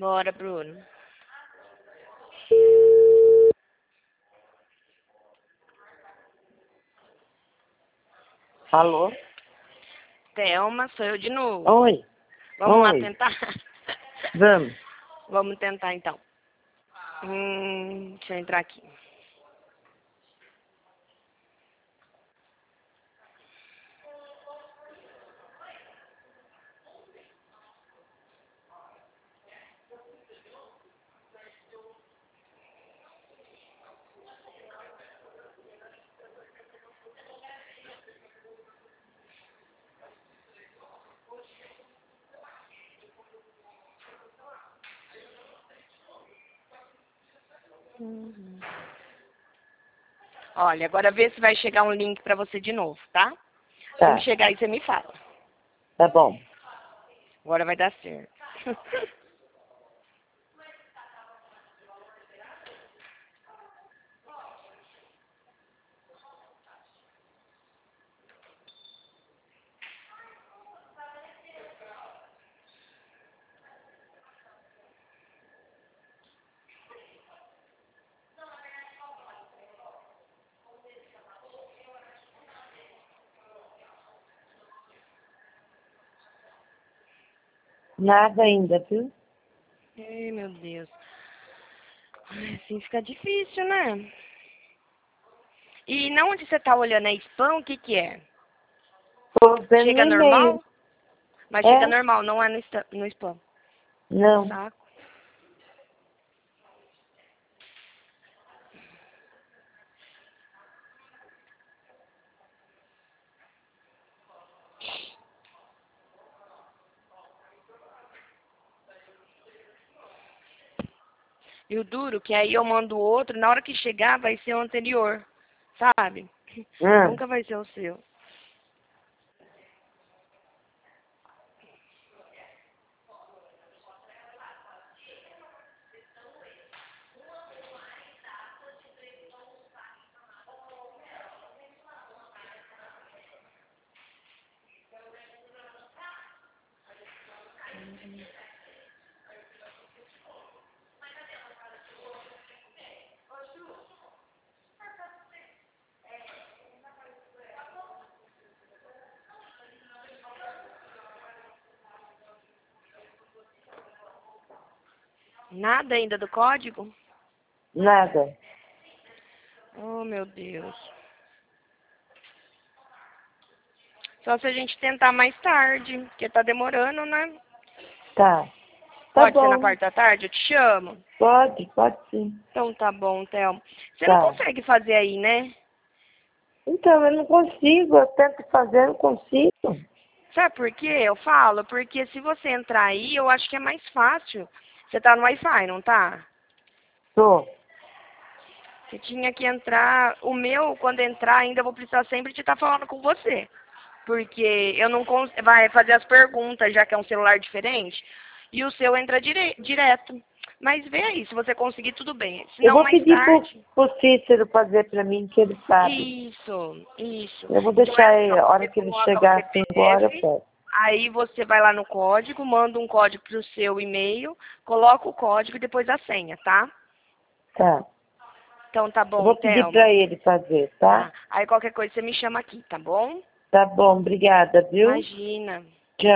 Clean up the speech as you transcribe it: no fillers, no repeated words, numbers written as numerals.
Bora, Bruno. Alô? Thelma, sou eu de novo. Oi. Vamos lá Oi. tentar? Vamos. Vamos tentar, então. Deixa eu entrar aqui. Olha, agora vê se vai chegar um link pra você de novo, tá? Tá. Se chegar aí, você me fala. Tá bom. Agora vai dar certo. Nada ainda, viu? Ai, meu Deus. Ai, assim fica difícil, né? E na onde você tá olhando é spam? O que que é? Tô vendo Chega no e-mail. normal? Mas É? chega normal, não é no spam. Não. Saco. E o duro, que aí eu mando outro, na hora que chegar vai ser o anterior, sabe? Nunca vai ser o seu. Nada ainda do código? Nada. Oh, meu Deus. Só se a gente tentar mais tarde, porque tá demorando, né? Tá. Tá Pode ser na bom. parte da tarde? Eu te chamo. Pode sim. Então tá bom, Thelma. Você não Tá. consegue fazer aí, né? Então, eu não consigo. Eu tento fazer, não consigo. Sabe por quê? Eu falo, porque se você entrar aí, eu acho que é mais fácil. Você tá no Wi-Fi, não tá? Tô. Você tinha que entrar. O meu, quando entrar, ainda eu vou precisar sempre de estar falando com você. Porque eu não consigo. Vai fazer as perguntas, já que é um celular diferente. E o seu entra direto. Mas vê aí, se você conseguir, tudo bem. Se Eu não, vou mais pedir tarde. pro Cícero fazer pra mim, que ele sabe. Isso. Eu vou Então é deixar assim, ele, ó, a hora você que ele coloca o chegar às 5 horas, eu CPF, peço. aí você vai lá no código, manda um código pro seu e-mail, coloca o código e depois a senha, tá? Tá. Então tá Eu bom, vou pedir Thelma. pra ele fazer, Tá. tá? Aí qualquer coisa você me chama aqui, tá bom? Tá bom, obrigada, viu? Imagina.